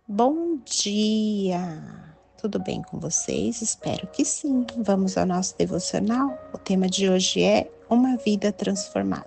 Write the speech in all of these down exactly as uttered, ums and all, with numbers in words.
Bom dia! Tudo bem com vocês? Espero que sim. Vamos ao nosso devocional? O tema de hoje é uma vida transformada.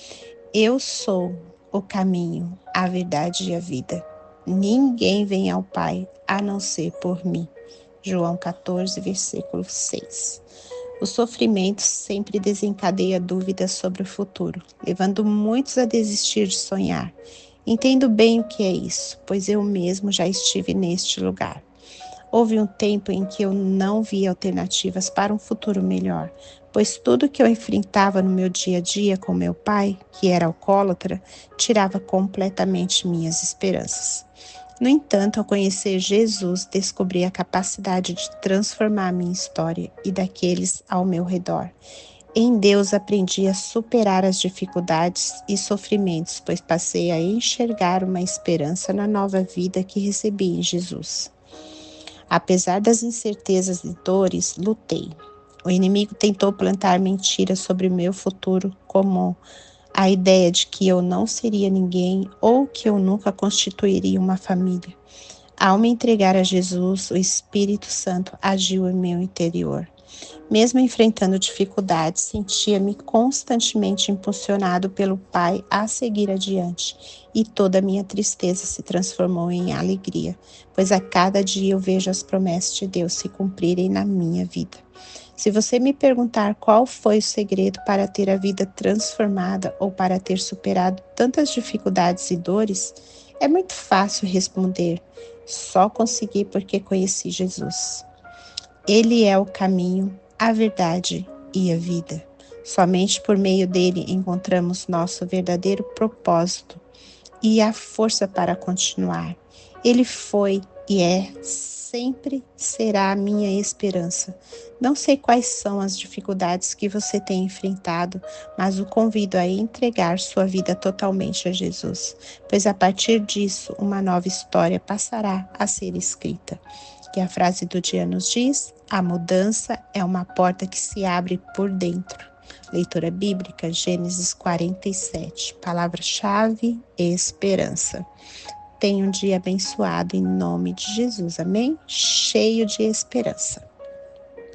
Eu sou o caminho, a verdade e a vida. Ninguém vem ao Pai a não ser por mim. João catorze, versículo seis. O sofrimento sempre desencadeia dúvidas sobre o futuro, levando muitos a desistir de sonhar. Entendo bem o que é isso, pois eu mesmo já estive neste lugar. Houve um tempo em que eu não via alternativas para um futuro melhor, pois tudo que eu enfrentava no meu dia a dia com meu pai, que era alcoólatra, tirava completamente minhas esperanças. No entanto, ao conhecer Jesus, descobri a capacidade de transformar a minha história e daqueles ao meu redor. Em Deus aprendi a superar as dificuldades e sofrimentos, pois passei a enxergar uma esperança na nova vida que recebi em Jesus. Apesar das incertezas e dores, lutei. O inimigo tentou plantar mentiras sobre o meu futuro, como a ideia de que eu não seria ninguém ou que eu nunca constituiria uma família. Ao me entregar a Jesus, o Espírito Santo agiu em meu interior. Mesmo enfrentando dificuldades, sentia-me constantemente impulsionado pelo Pai a seguir adiante, e toda a minha tristeza se transformou em alegria, pois a cada dia eu vejo as promessas de Deus se cumprirem na minha vida. Se você me perguntar qual foi o segredo para ter a vida transformada ou para ter superado tantas dificuldades e dores, é muito fácil responder: só consegui porque conheci Jesus. Ele é o caminho, a verdade e a vida. Somente por meio dele encontramos nosso verdadeiro propósito e a força para continuar. Ele foi e é, sempre será a minha esperança. Não sei quais são as dificuldades que você tem enfrentado, mas o convido a entregar sua vida totalmente a Jesus, pois a partir disso uma nova história passará a ser escrita. E a frase do dia nos diz: a mudança é uma porta que se abre por dentro. Leitura bíblica, Gênesis quarenta e sete. Palavra-chave: esperança. Tenha um dia abençoado em nome de Jesus, amém? Cheio de esperança.